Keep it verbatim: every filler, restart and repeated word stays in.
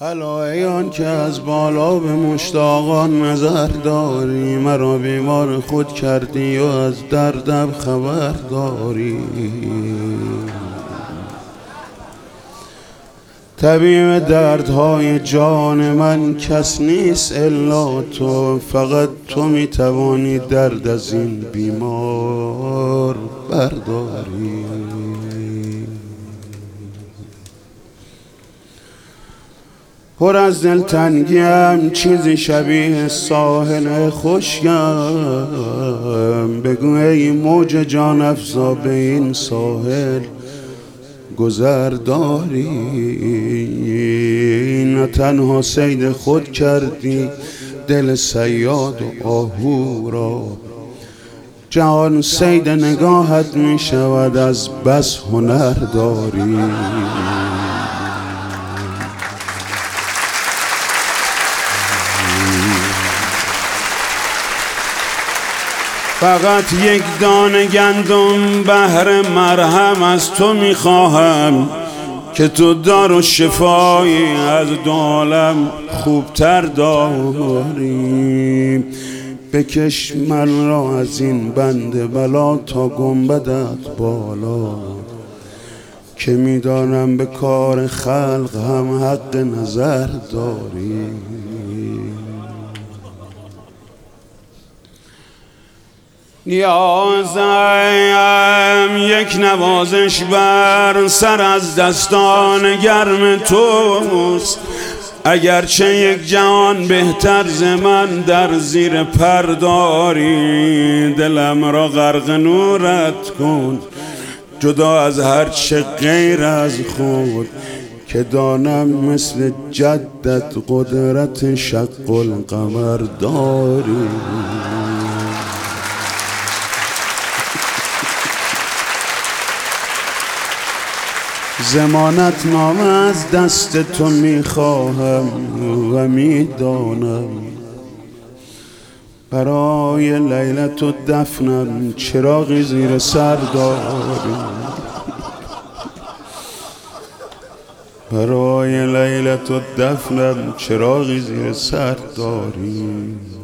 علایان که از بالا به مشتاقان نظر داری، مرا بیمار خود کردی و از دردم خبر داری. طبیب دردهای جان من کس نیست الا تو، فقط تو میتوانی درد از این بیمار برداری. پر از دلتنگیم چیزی شبیه ساحل خشکم، بگو ای موج جان افزا به این ساحل گذر داری. نه تنها صید خود کردی دل صیاد و آهو را، جهان صید نگاهت می شود از بس هنر داری. فقط یک دانه گندم بهر مرهم از تو میخواهم، که تو دار و شفایی از دو عالم خوبتر داری. بکش من را از این بند بلا تا گنبدت بالا، که میدانم به کار خلق هم حق نظر داری. نیازم یک نوازش بر سر از دستان گرم توست، اگرچه یک جهان بهتر ز من در زیر پر داری. دلم را غرق نورت کن جدا از هر چه غیر از خود، که دانم مثل جدت قدرت شق القمر داری. ضمانت نامه از دست تو میخواهم و میدانم، برای لیلت و دفنم چراغی زیر سر داری. برای لیلت و دفنم چراغی زیر سر داری.